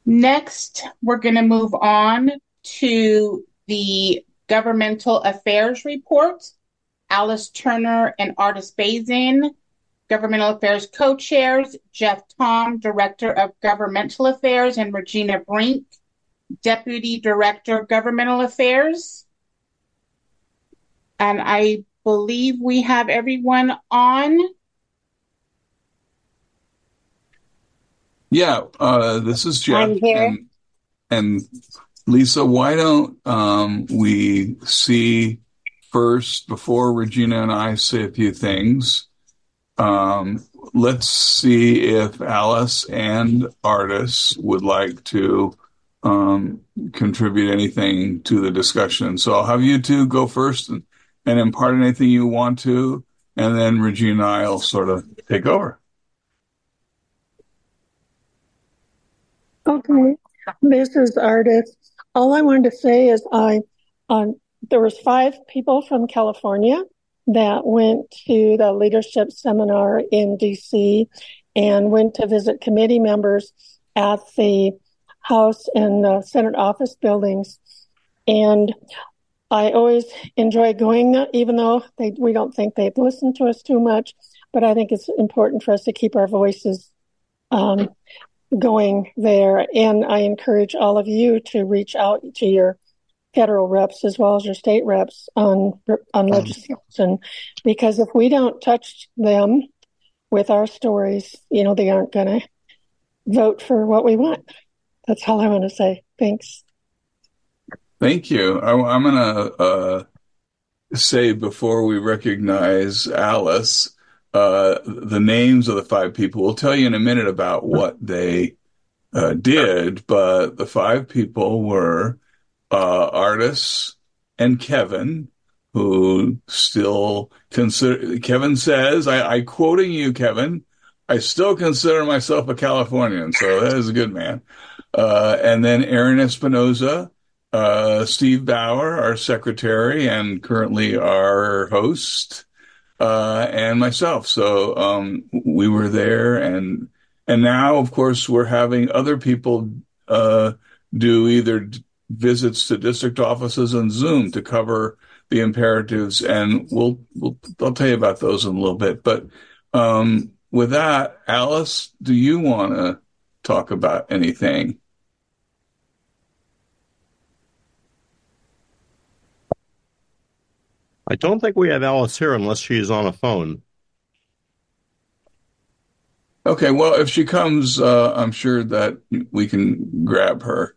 Next, we're going to move on to the governmental affairs report. Alice Turner and Artis Bazin, governmental affairs co-chairs, Jeff Tom, director of governmental affairs, and Regina Brink, deputy director of governmental affairs. And I believe we have everyone on. Yeah, this is Jeff. I'm here. And Lisa, why don't we see first, before Regina and I say a few things, let's see if Alice and Artis would like to contribute anything to the discussion. So I'll have you two go first and impart anything you want to, and then Regina and I will sort of take over. Okay, this is Artis. All I wanted to say is there was 5 people from California that went to the leadership seminar in DC and went to visit committee members at the House and the Senate office buildings. And I always enjoy going, even though we don't think they'd listen to us too much. But I think it's important for us to keep our voices going there. And I encourage all of you to reach out to your federal reps as well as your state reps on legislation, because if we don't touch them with our stories, they aren't going to vote for what we want. That's all I want to say. Thanks. Thank you. I'm going to say, before we recognize Alice, the names of the 5 people. We'll tell you in a minute about what they did, but the 5 people were Artis and Kevin, who still Kevin says, I quoting you, Kevin, I still consider myself a Californian, so that is a good man. And then Aaron Espinoza, Steve Bauer, our secretary and currently our host, and myself. So we were there, and now, of course, we're having other people do either visits to district offices and Zoom to cover the imperatives, and I'll tell you about those in a little bit. But with that, Alice, do you want to talk about anything? I don't think we have Alice here unless she's on a phone. Okay, well, if she comes, I'm sure that we can grab her.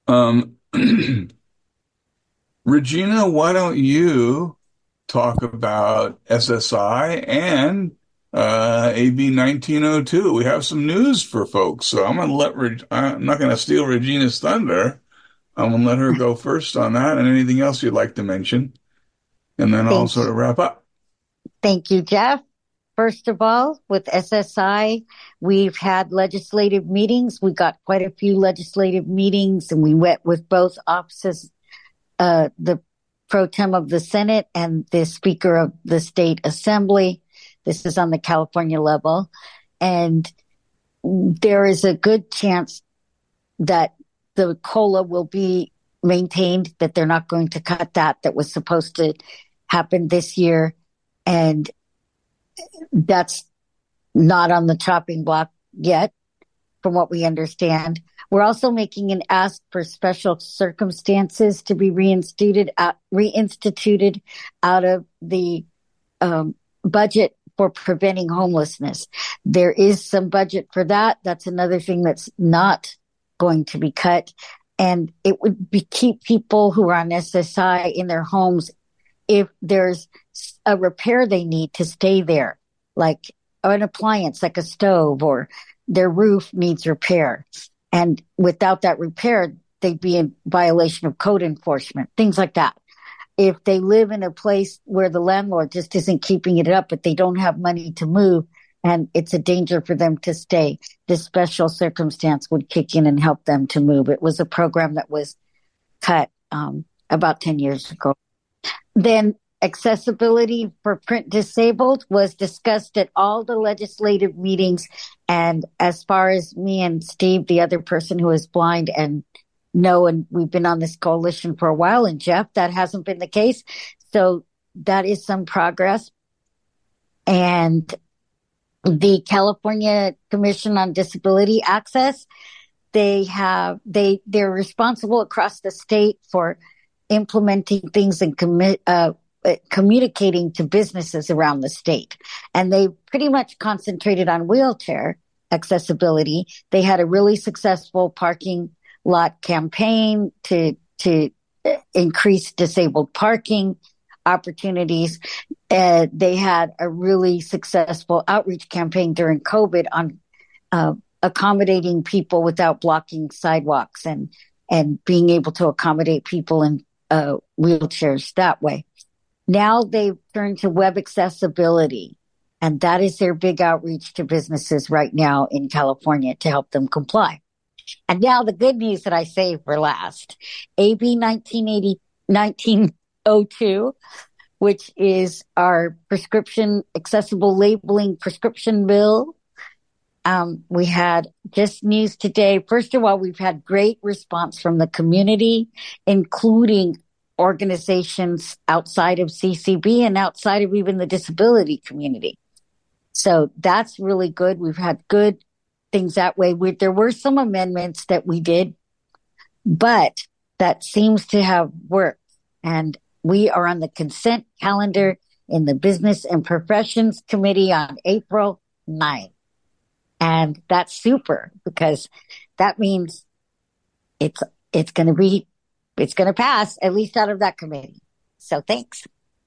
Regina, why don't you talk about SSI and AB 1902? We have some news for folks, so I'm not going to steal Regina's thunder. I'm going to let her go first on that, and anything else you'd like to mention, and then I'll sort of wrap up. Thank you, Jeff. First of all, with SSI, we've had legislative meetings. We got quite a few legislative meetings, and we met with both offices, the pro tem of the Senate and the Speaker of the State Assembly. This is on the California level. And there is a good chance that the COLA will be maintained, that they're not going to cut that was supposed to happen this year. And that's not on the chopping block yet, from what we understand. We're also making an ask for special circumstances to be reinstituted out of the budget for preventing homelessness. There is some budget for that. That's another thing that's not going to be cut. And it would keep people who are on SSI in their homes if there's a repair they need to stay there, like an appliance, like a stove, or their roof needs repair. And without that repair, they'd be in violation of code enforcement, things like that. If they live in a place where the landlord just isn't keeping it up, but they don't have money to move, and it's a danger for them to stay, this special circumstance would kick in and help them to move. It was a program that was cut about 10 years ago. Then accessibility for print disabled was discussed at all the legislative meetings And as far as me and Steve, the other person who is blind and we've been on this coalition for a while, and Jeff, that hasn't been the case. So that is some progress. And the California Commission on Disability Access, they're responsible across the state for implementing things and communicating to businesses around the state. And they pretty much concentrated on wheelchair accessibility. They had a really successful parking lot campaign to increase disabled parking opportunities. They had a really successful outreach campaign during COVID on accommodating people without blocking sidewalks and being able to accommodate people in wheelchairs that way. Now they've turned to web accessibility, and that is their big outreach to businesses right now in California to help them comply. And now the good news that I saved for last, AB 1902, which is our prescription accessible labeling prescription bill. We had just news today. First of all, we've had great response from the community, including organizations outside of CCB and outside of even the disability community. So that's really good. We've had good things that way. There were some amendments that we did, but that seems to have worked. And we are on the consent calendar in the Business and Professions Committee on April 9th. And that's super, because that means it's going to pass, at least out of that committee. So thanks.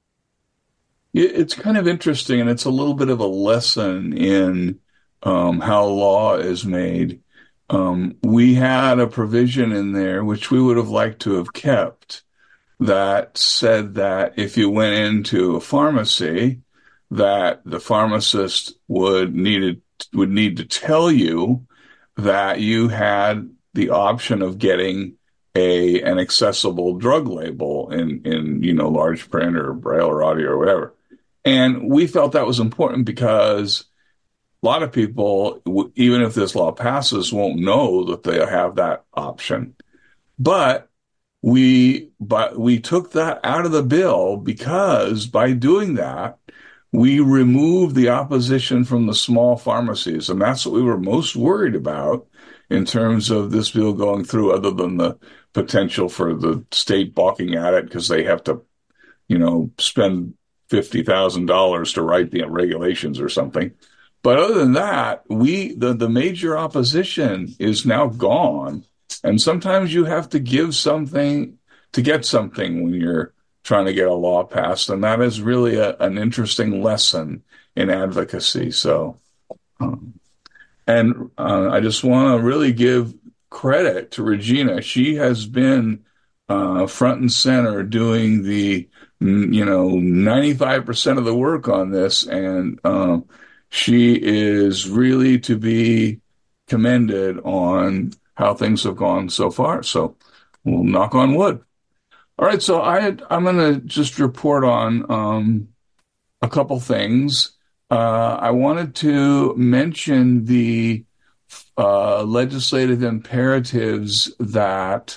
It's kind of interesting, and it's a little bit of a lesson in how law is made. We had a provision in there, which we would have liked to have kept, that said that if you went into a pharmacy, that the pharmacist would need to tell you that you had the option of getting an accessible drug label in large print or braille or audio or whatever. And we felt that was important because a lot of people, even if this law passes, won't know that they have that option. But we took that out of the bill because by doing that, we removed the opposition from the small pharmacies. And that's what we were most worried about in terms of this bill going through, other than the potential for the state balking at it because they have to, spend $50,000 to write the regulations or something. But other than that, the major opposition is now gone. And sometimes you have to give something to get something when you're trying to get a law passed. And that is really an interesting lesson in advocacy. So, I just want to really give credit to Regina. She has been front and center doing the 95% of the work on this, and she is really to be commended on how things have gone so far. So we'll knock on wood. All right, so I'm going to just report on a couple things. I wanted to mention the legislative imperatives that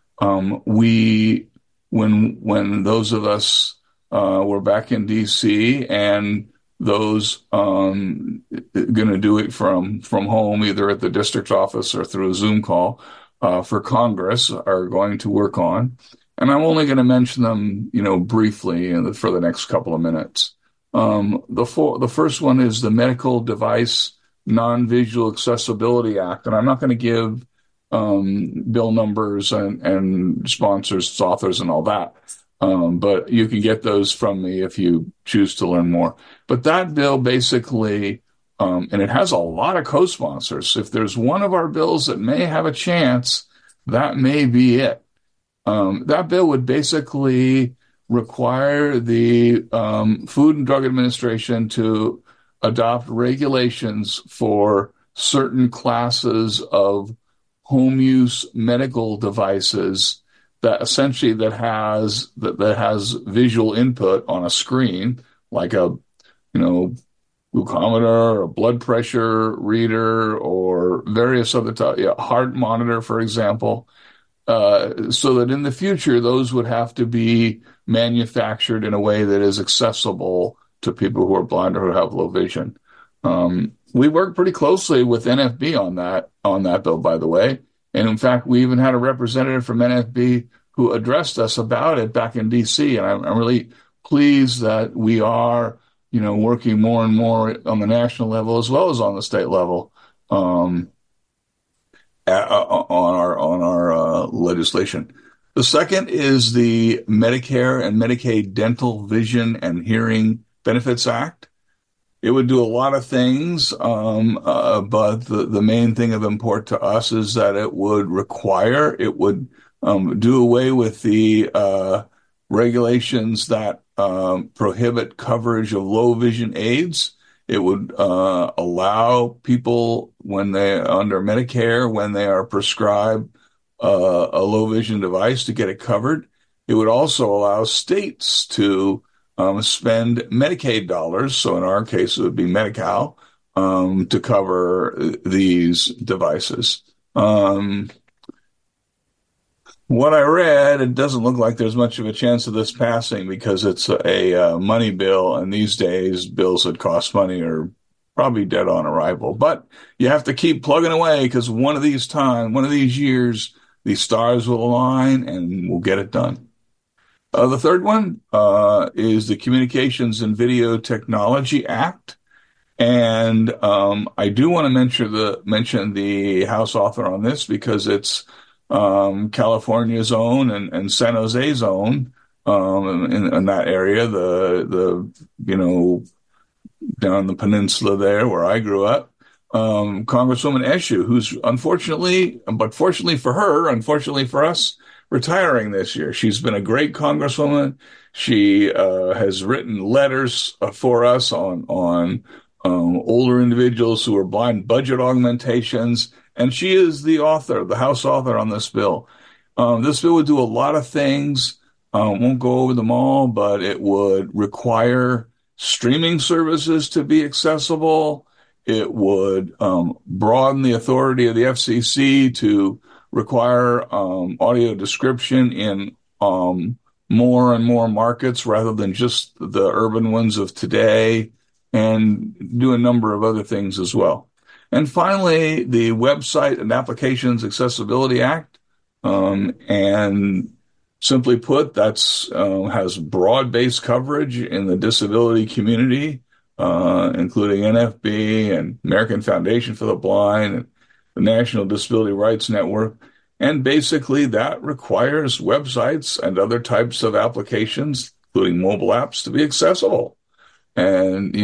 when those of us were back in D.C. and those going to do it from home, either at the district office or through a Zoom call for Congress, are going to work on. And I'm only going to mention them, briefly for the next couple of minutes. The first one is the Medical Device Non-Visual Accessibility Act. And I'm not going to give bill numbers and sponsors, authors, and all that. But you can get those from me if you choose to learn more. But that bill basically, and it has a lot of co-sponsors. If there's one of our bills that may have a chance, that may be it. That bill would basically require the Food and Drug Administration to adopt regulations for certain classes of home use medical devices that essentially that has visual input on a screen, like a glucometer, a blood pressure reader, or various other heart monitor, for example, so that in the future those would have to be manufactured in a way that is accessible to people who are blind or who have low vision. We work pretty closely with NFB on that though, by the way. And in fact, we even had a representative from NFB who addressed us about it back in DC. And I'm really pleased that we are, working more and more on the national level as well as on the state level, on our legislation. The second is the Medicare and Medicaid Dental, Vision, and Hearing Benefits Act. It would do a lot of things, but the main thing of import to us is that it would do away with the regulations that prohibit coverage of low vision aids. It would allow people under Medicare, when they are prescribed a low vision device, to get it covered. It would also allow states to spend Medicaid dollars, so in our case it would be Medi-Cal, to cover these devices. What I read, it doesn't look like there's much of a chance of this passing because it's a money bill, and these days bills that cost money are probably dead on arrival. But you have to keep plugging away because one of these years, the stars will align and we'll get it done. The third one is the Communications and Video Technology Act. And I do want to mention the House author on this because it's California's own and San Jose's own in that area, down the peninsula there where I grew up. Congresswoman Eshoo, who's unfortunately for her, unfortunately for us, retiring this year. She's been a great congresswoman. She has written letters for us on older individuals who are blind, budget augmentations, and she is the House author on this bill. This bill would do a lot of things. Won't go over them all, but it would require streaming services to be accessible. It would broaden the authority of the FCC to require audio description in more and more markets rather than just the urban ones of today, and do a number of other things as well. And finally, the Website and Applications Accessibility Act. And simply put, that's has broad-based coverage in the disability community, including NFB and American Foundation for the Blind and the National Disability Rights Network. And basically that requires websites and other types of applications, including mobile apps, to be accessible. And,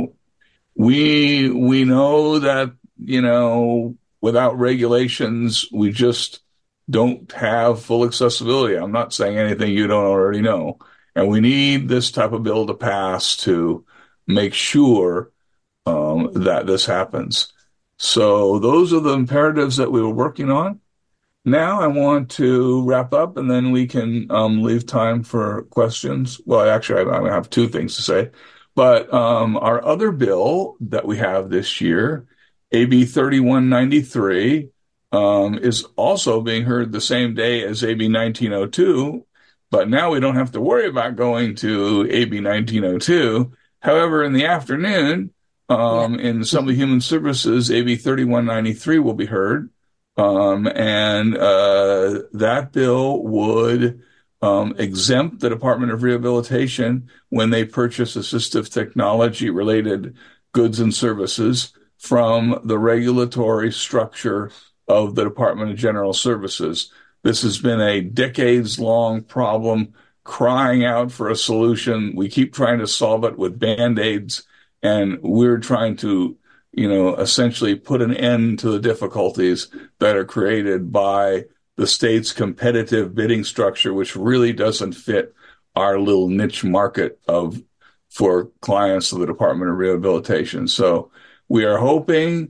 we know that, without regulations, we just don't have full accessibility. I'm not saying anything you don't already know. And we need this type of bill to pass to make sure that this happens. So those are the imperatives that we were working on. Now I want to wrap up, and then we can leave time for questions. Well, actually, I have two things to say. But our other bill that we have this year, AB 3193, is also being heard the same day as AB 1902. But now we don't have to worry about going to AB 1902. However, in the afternoon, in Assembly Human Services, AB 3193 will be heard. And that bill would exempt the Department of Rehabilitation when they purchase assistive technology related goods and services from the regulatory structure of the Department of General Services. This has been a decades-long problem crying out for a solution. We keep trying to solve it with Band-Aids, and we're trying to essentially put an end to the difficulties that are created by the state's competitive bidding structure, which really doesn't fit our little niche market for clients of the Department of Rehabilitation. So we are hoping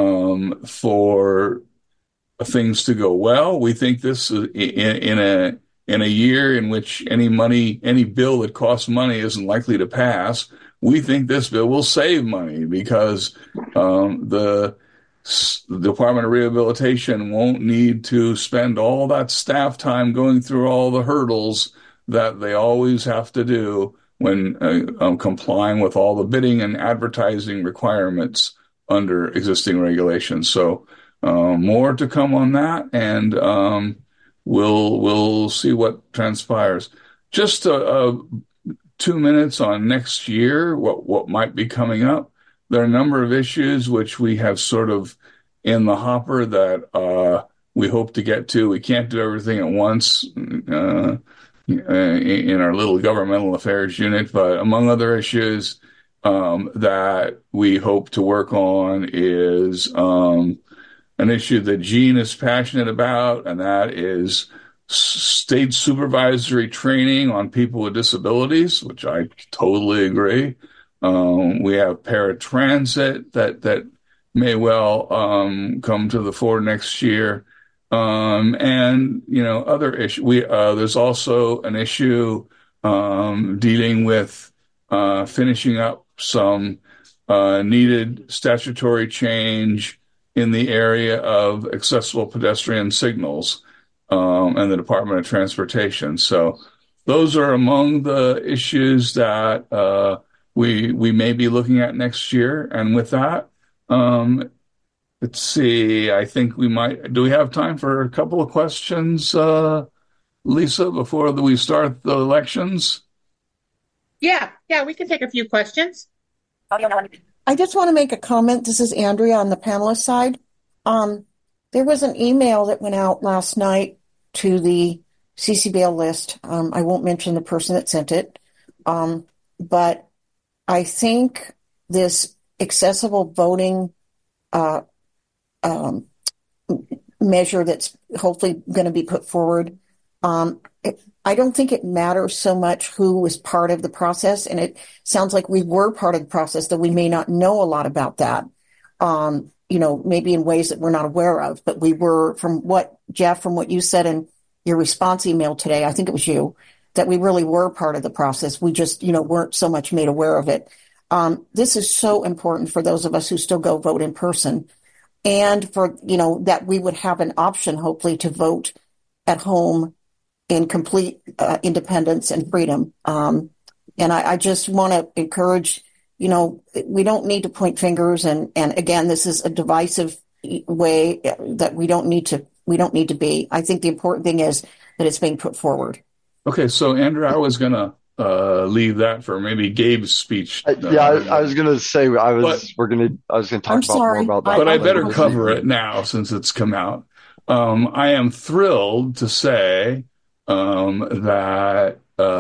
for things to go well. We think this is in a year in which any bill that costs money isn't likely to pass. we think this bill will save money because the Department of Rehabilitation won't need to spend all that staff time going through all the hurdles that they always have to do when complying with all the bidding and advertising requirements under existing regulations. So more to come on that, and we'll see what transpires. Just 2 minutes on next year, what might be coming up. There are a number of issues which we have sort of in the hopper that we hope to get to. We can't do everything at once in our little governmental affairs unit, but among other issues that we hope to work on is an issue that Gene is passionate about, and that is state supervisory training on people with disabilities, which I totally agree. We have paratransit that may well come to the fore next year. And, other issue. There's also an issue dealing with finishing up some needed statutory change in the area of accessible pedestrian signals and the Department of Transportation. So those are among the issues that we may be looking at next year. And with that, let's see, I think do we have time for a couple of questions, Lisa, before we start the elections? Yeah, we can take a few questions. I just want to make a comment. This is Andrea on the panelist side. There was an email that went out last night to the CCBL list. I won't mention the person that sent it. But I think this accessible voting measure that's hopefully going to be put forward, I don't think it matters so much who was part of the process. And it sounds like we were part of the process, though we may not know a lot about that, maybe in ways that we're not aware of. But we were, from what you said in your response email today, I think it was you, that we really were part of the process. We just, weren't so much made aware of it. This is so important for those of us who still go vote in person, and for, that we would have an option, hopefully, to vote at home in complete independence and freedom. And I just want to encourage, we don't need to point fingers. And again, this is a divisive way that we don't need to be. I think the important thing is that it's being put forward. Okay. So Andrew, I was going to leave that for maybe Gabe's speech. I was going to say, I was going to talk more about that. But I better cover it now since it's come out. I am thrilled to say that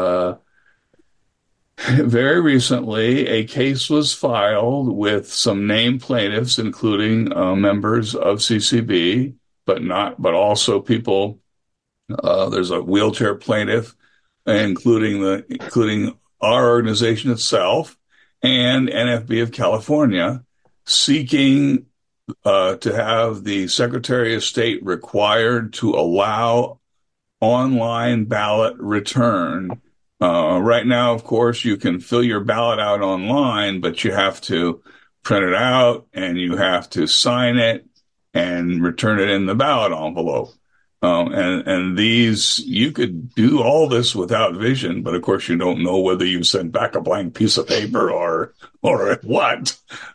very recently a case was filed with some named plaintiffs, including members of CCB, but also people. There's a wheelchair plaintiff, including our organization itself and NFB of California, seeking to have the Secretary of State required to allow online ballot return. Right now, of course, you can fill your ballot out online, but you have to print it out and you have to sign it and return it in the ballot envelope. And these, you could do all this without vision, but of course you don't know whether you sent back a blank piece of paper or what.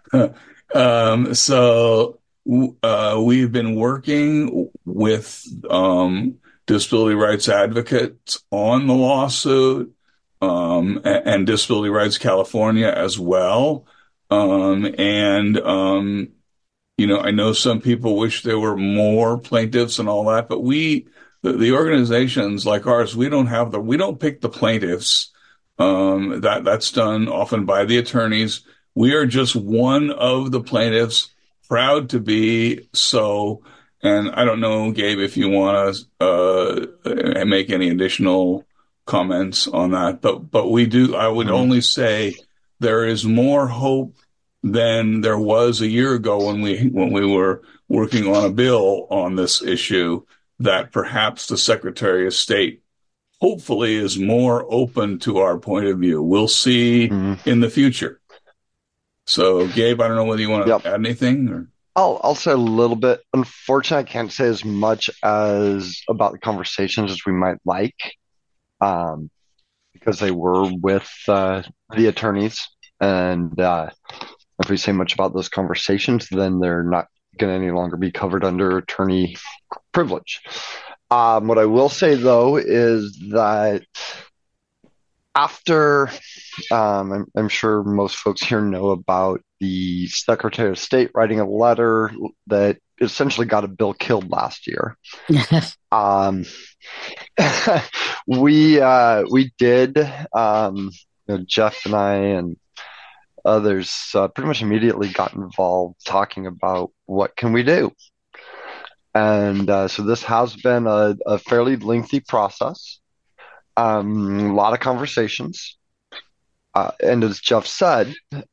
So we've been working with disability rights advocates on the lawsuit, and Disability Rights California as well. I know some people wish there were more plaintiffs and all that, but the organizations like ours, we don't pick the plaintiffs. That's done often by the attorneys. We are just one of the plaintiffs, proud to be so. And I don't know, Gabe, if you want to make any additional comments on that, but we do. I would only say there is more hope than there was a year ago when we were working on a bill on this issue, that perhaps the Secretary of State hopefully is more open to our point of view. We'll see in the future. So, Gabe, I don't know whether you want to add anything or. I'll say a little bit. Unfortunately, I can't say as much as about the conversations as we might like, because they were with the attorneys, and if we say much about those conversations, then they're not going to any longer be covered under attorney privilege. What I will say though is that after, I'm sure most folks here know about the Secretary of State writing a letter that essentially got a bill killed last year. We did, Jeff and I and others pretty much immediately got involved talking about what can we do. And so this has been a fairly lengthy process, a lot of conversations. And as Jeff said,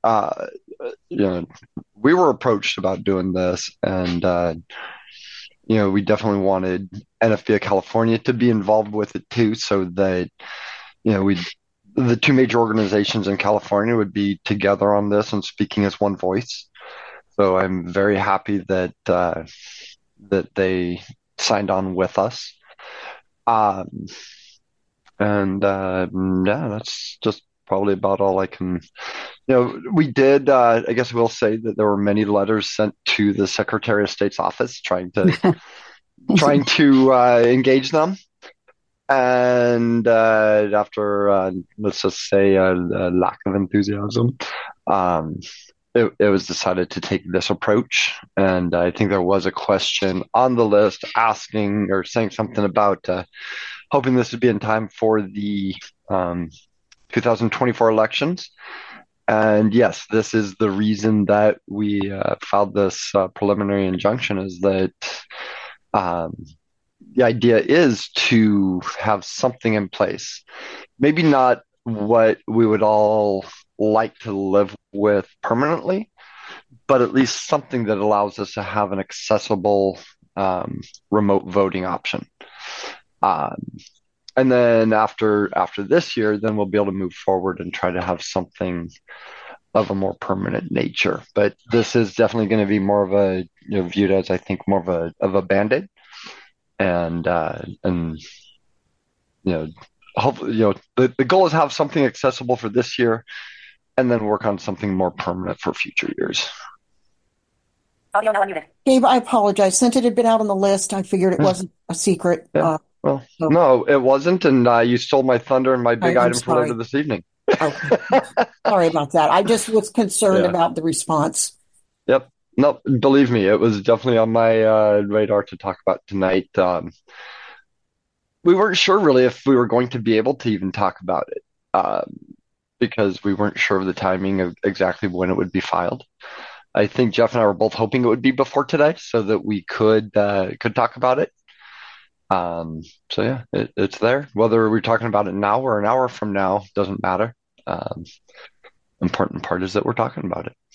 we were approached about doing this, and we definitely wanted NFBA California to be involved with it too, so that the two major organizations in California would be together on this and speaking as one voice. So I'm very happy that they signed on with us. That's just probably about all I can. We did. I guess we'll say that there were many letters sent to the Secretary of State's office trying to engage them. And after, let's just say, a lack of enthusiasm, it was decided to take this approach. And I think there was a question on the list asking or saying something about hoping this would be in time for the 2024 elections. And yes, this is the reason that we filed this preliminary injunction, is that the idea is to have something in place. Maybe not what we would all like to live with permanently, but at least something that allows us to have an accessible remote voting option. And then after this year, then we'll be able to move forward and try to have something of a more permanent nature. But this is definitely going to be more of a, viewed as, I think, more of a Band-Aid. And hopefully, the goal is to have something accessible for this year, and then work on something more permanent for future years. Gabe, I apologize. Since it had been out on the list, I figured it wasn't a secret. Yeah. No, it wasn't, and you stole my thunder and my big item for later this evening. Okay. Sorry about that. I just was concerned about the response. Yep. No, believe me, it was definitely on my radar to talk about tonight. We weren't sure really if we were going to be able to even talk about it, because we weren't sure of the timing of exactly when it would be filed. I think Jeff and I were both hoping it would be before today, so that we could talk about it. So yeah, it's there. Whether we're talking about it now or an hour from now doesn't matter. Important part is that we're talking about it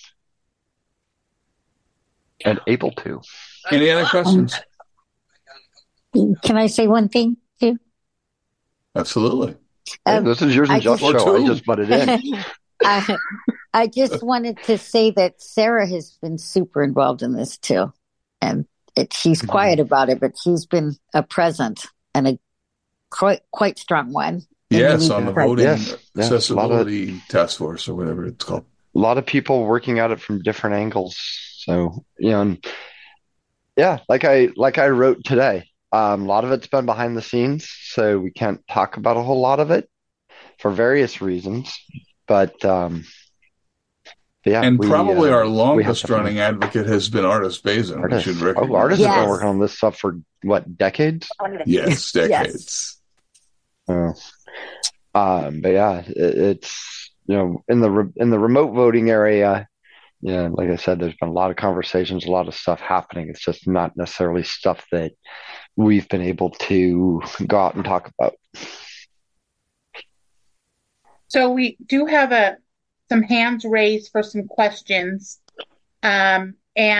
and able to. Any other questions? Can I say one thing too? Absolutely. This is yours and Jeff's show. I just butted in. I just wanted to say that Sarah has been super involved in this too, and she's quiet about it, but she's been a present and a quite strong one. Yes, on the voting accessibility task force or whatever it's called. A lot of people working at it from different angles. So like I wrote today, a lot of it's been behind the scenes, so we can't talk about a whole lot of it for various reasons. But and probably our longest running advocate has been Artis Bazin. We should recognize. Artis has been working on this stuff for what, decades? Yes, decades. Yes. But yeah, it's in the remote voting area. Yeah, like I said, there's been a lot of conversations, a lot of stuff happening. It's just not necessarily stuff that we've been able to go out and talk about. So we do have some hands raised for some questions. And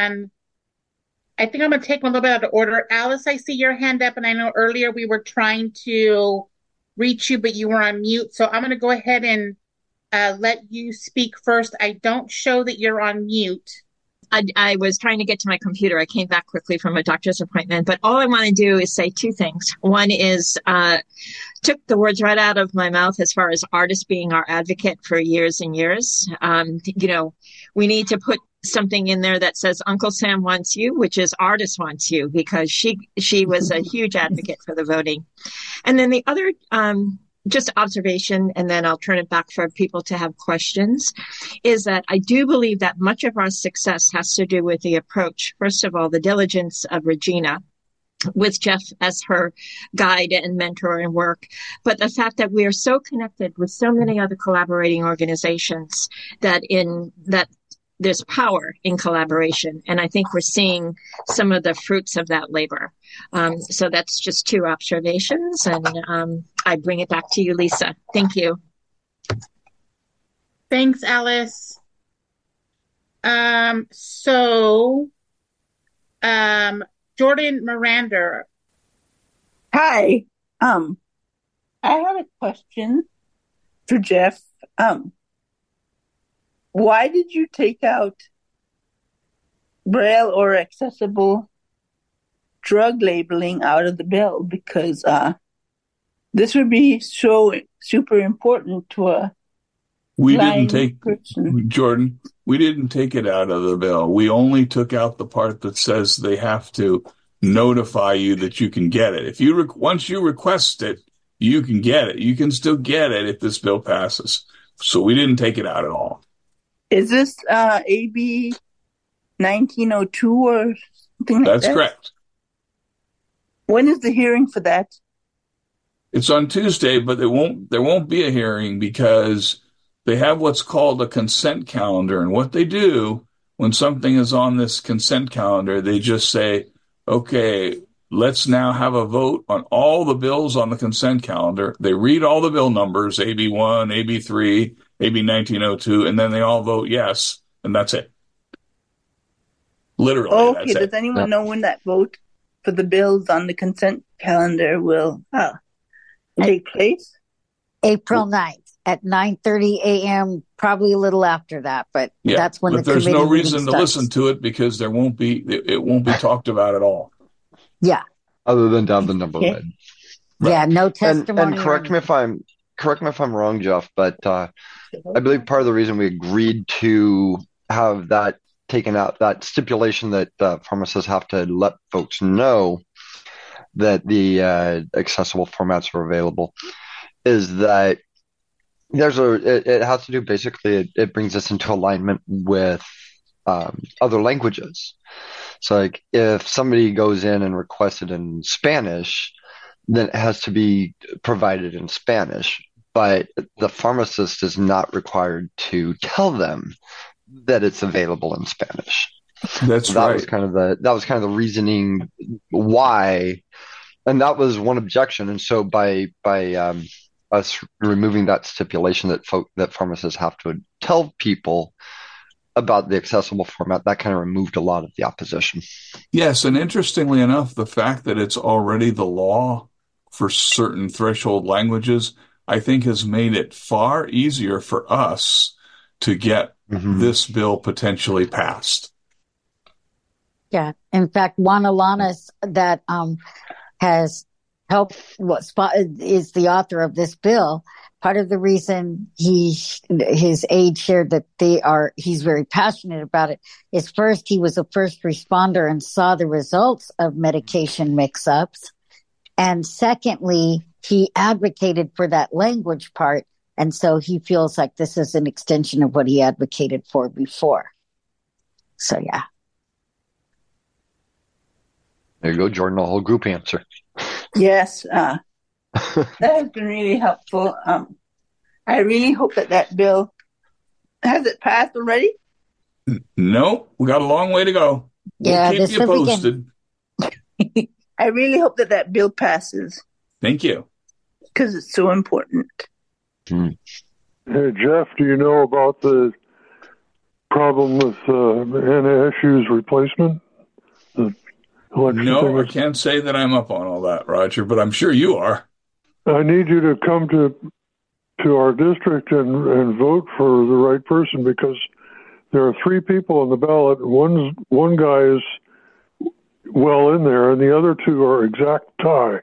I think I'm going to take them a little bit out of order. Alice, I see your hand up, and I know earlier we were trying to reach you, but you were on mute. So I'm going to go ahead and let you speak first. I don't show that you're on mute. I was trying to get to my computer. I came back quickly from a doctor's appointment, but all I want to do is say two things. One is, took the words right out of my mouth as far as artists being our advocate for years and years. We need to put something in there that says Uncle Sam wants you, which is artist wants you, because she was a huge advocate for the voting. And then the other, just observation, and then I'll turn it back for people to have questions, is that I do believe that much of our success has to do with the approach. First of all, the diligence of Regina, with Jeff as her guide and mentor and work, but the fact that we are so connected with so many other collaborating organizations that there's power in collaboration. And I think we're seeing some of the fruits of that labor. So that's just two observations. And I bring it back to you, Lisa. Thank you. Thanks, Alice. Jordan Miranda. Hi. I have a question for Jeff. Why did you take out Braille or accessible drug labeling out of the bill? Because this would be so super important to a person. Jordan, we didn't take it out of the bill. We only took out the part that says they have to notify you that you can get it. If you once you request it, you can get it. You can still get it if this bill passes. So we didn't take it out at all. Is this AB 1902 or something like that? That's correct. When is the hearing for that? It's on Tuesday, but there won't be a hearing because they have what's called a consent calendar. And what they do when something is on this consent calendar, they just say, okay, let's now have a vote on all the bills on the consent calendar. They read all the bill numbers, AB1, AB3, AB 1902, and then they all vote yes, and that's it. Literally, okay, that's does anyone know when that vote for the bills on the consent calendar will take place? April 9th at 9:30 a.m., probably a little after that, but that's when the committee meeting starts. But there's no reason to listen to it because it won't be talked about at all. Yeah. Other than down the number read. Right. Yeah, no testimony. And correct me if I'm wrong, Jeff, but I believe part of the reason we agreed to have that taken out, that stipulation that pharmacists have to let folks know that the accessible formats are available, is that it has to do basically, it brings us into alignment with other languages. So like if somebody goes in and requests it in Spanish, then it has to be provided in Spanish, but the pharmacist is not required to tell them that it's available in Spanish. That right. Was kind of the reasoning why, and that was one objection. And so by us removing that stipulation that pharmacists have to tell people about the accessible format, that kind of removed a lot of the opposition. Yes, and interestingly enough, the fact that it's already the law for certain threshold languages, I think has made it far easier for us to get this bill potentially passed. Yeah. In fact, Juan Alanis, that has helped, is the author of this bill. Part of the reason his aide shared that he's very passionate about it is, first, he was a first responder and saw the results of medication mix-ups. And secondly, he advocated for that language part. And so he feels like this is an extension of what he advocated for before. So, yeah. There you go, Jordan, a whole group answer. Yes. That has been really helpful. I really hope that bill, has it passed already? No, we got a long way to go. Yeah, we'll keep you posted. I really hope that bill passes. Thank you. Because it's so important. Hey, Jeff, do you know about the problem with NASU's replacement? No, I can't say that I'm up on all that, Roger, but I'm sure you are. I need you to come to our district and vote for the right person, because there are 3 people on the ballot. One guy is well in there, and the other 2 are exact tie.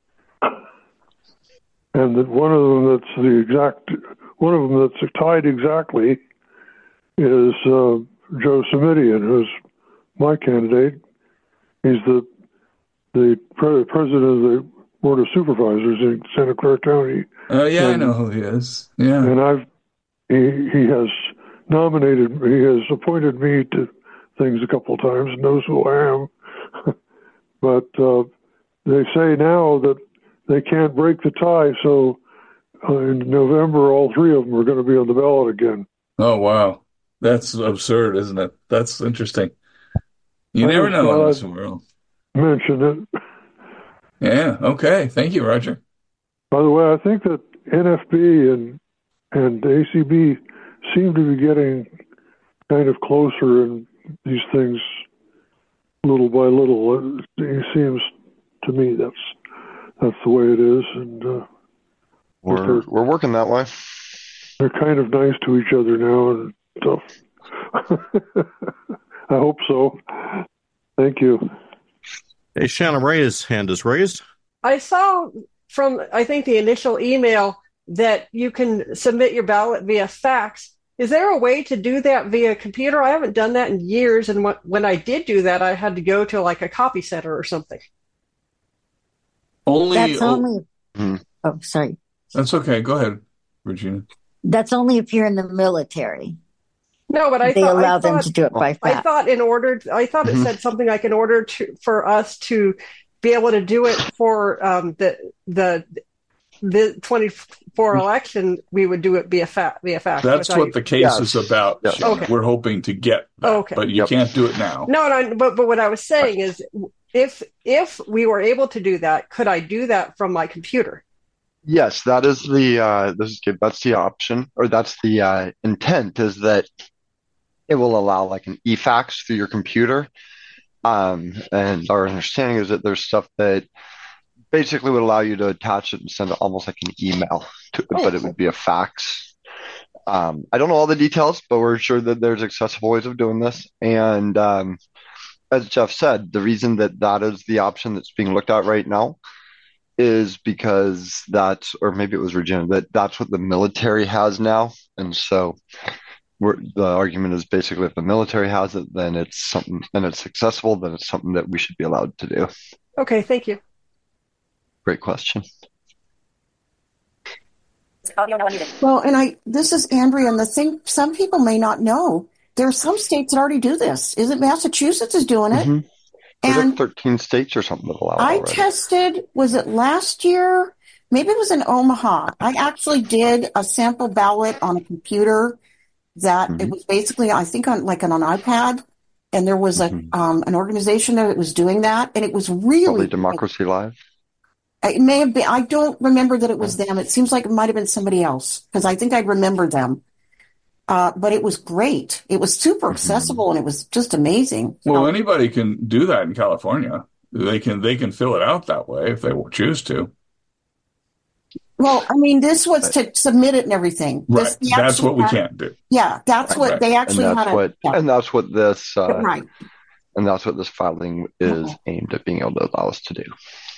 And that one of them that's tied exactly is Joe Simidian, who's my candidate. He's the president of the Board of Supervisors in Santa Clara County. Oh, yeah, I know who he is. Yeah. And he has appointed me to things a couple of times, knows who I am. But they say now that they can't break the tie, so in November, all 3 of them are going to be on the ballot again. Oh, wow. That's absurd, isn't it? That's interesting. You never know in this world. Mention it. Yeah, okay. Thank you, Roger. By the way, I think that NFB and ACB seem to be getting kind of closer in these things little by little. It seems to me that's the way it is, and we're working that way. They're kind of nice to each other now and stuff. I hope so. Thank you. Hey, Shannon Ray's hand is raised. I saw from, I think, the initial email that you can submit your ballot via fax. Is there a way to do that via computer? I haven't done that in years, and when I did do that, I had to go to like a copy center or something. That's only. Oh, sorry. That's okay. Go ahead, Regina. That's only if you're in the military. No, but they allow them to do it by fax. I thought it said something like in order for us to be able to do it for the 24 election, we would do it via fax. That's what the case is about. Yes. Okay. We're hoping to get that, but you can't do it now. No, but what I was saying is, if we were able to do that, could I do that from my computer? Yes, that is that's the option, or that's the intent, is that it will allow like an eFax through your computer. And our understanding is that there's stuff that basically would allow you to attach it and send it almost like an email to it, but it would be a fax. I don't know all the details, but we're sure that there's accessible ways of doing this. And as Jeff said, the reason that is the option that's being looked at right now is because or maybe it was Regina, that's what the military has now. And so the argument is basically if the military has it, then it's something, and it's accessible, then it's something that we should be allowed to do. Okay, thank you. Great question. Well, and this is Andrea, and the thing some people may not know, there are some states that already do this. Isn't Massachusetts is doing it? Mm-hmm. And like 13 states or something that allow it I already. tested, was it last year? Maybe it was in Omaha. I actually did a sample ballot on a computer that it was basically, I think, on an iPad, and there was an organization that was doing that, and it was really Probably Democracy Live. It may have been. I don't remember that it was them. It seems like it might have been somebody else, because I think I remember them. But it was great. It was super accessible, and it was just amazing. Well, anybody can do that in California. They can fill it out that way if they choose to. Well, I mean, this was to submit it and everything. Right. That's what we can't do. Yeah, that's what they actually and had. And that's what this right. And that's what this filing is aimed at being able to allow us to do.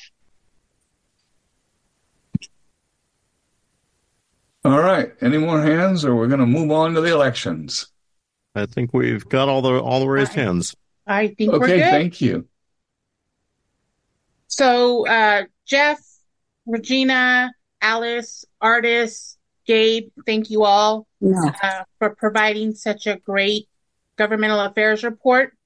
All right. Any more hands, or we're going to move on to the elections? I think we've got all the raised hands. I think we're good. Okay, thank you. So, Jeff, Regina, Alice, Artis, Gabe, thank you all for providing such a great governmental affairs report.